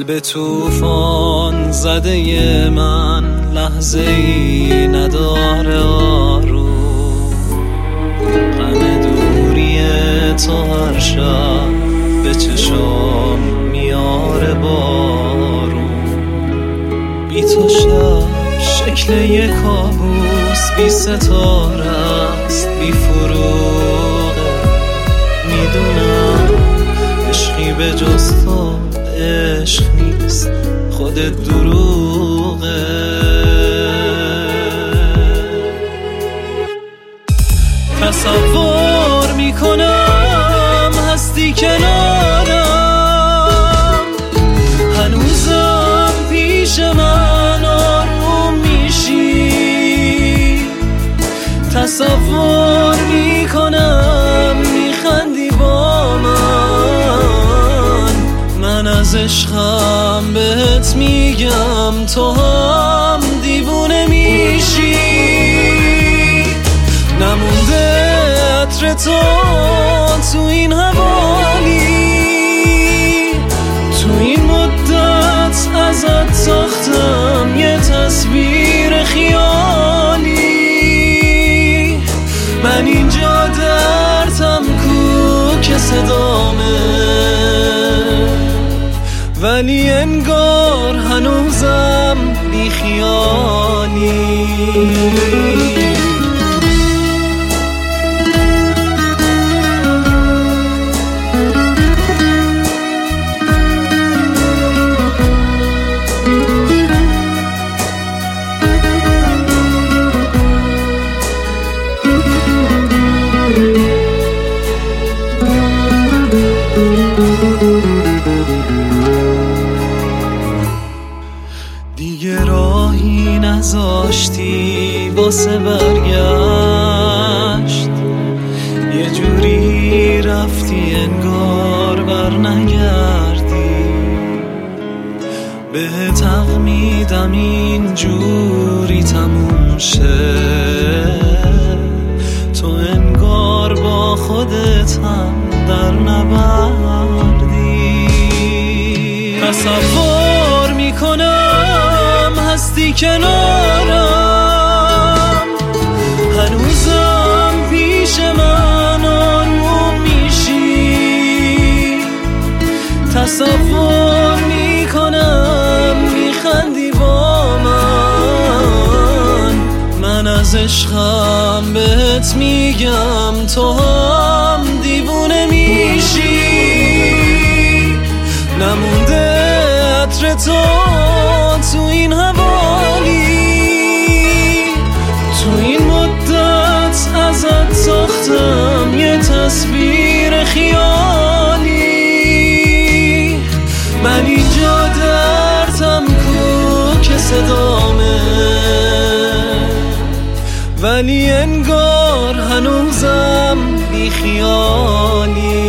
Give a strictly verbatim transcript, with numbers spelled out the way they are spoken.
قلب طوفان زده من لحظه ای نداره آروم، غم دوری تو هر شب به چشم میاره بارون. بی تو شب شکل یک کابوس، بی ستاره است بی فروغه. میدونم عشقی به جز تو عشق نیست، خودت دروغه. تصور میکنم هستی کنارم، هنوزم پیش من آروم میشی. تصور میکنم میخندی با من، من از عشقم بهت میگم تو هم دیوونه میشی. نمونده عطر تو تو این حوالی، تو این مدت ازت ساختم یه تصویر خیالی. من اینجا دردم کو که صدامه، ولی انگار هنوزم بی خیالی. دیگه راهی نذاشتی واسه برگشت، یه جوری رفتی انگار بر نگردی. بهت حق میدم این جوری تموم شه، تو انگار با خودت هم در نبردی. تصور میکنم هستی کنارم، هنوزم پیش من آروم میشی. تصور میکنم میخندی با من، من از عشقم بهت میگم تو هم دیوونه میشی. نمونده عطر تو تو این حوالی، تو این مدت ازت ساختم یه تصویر خیالی. من اینجا دردم کو که صدامه، ولی انگار هنوزم بی خیالی.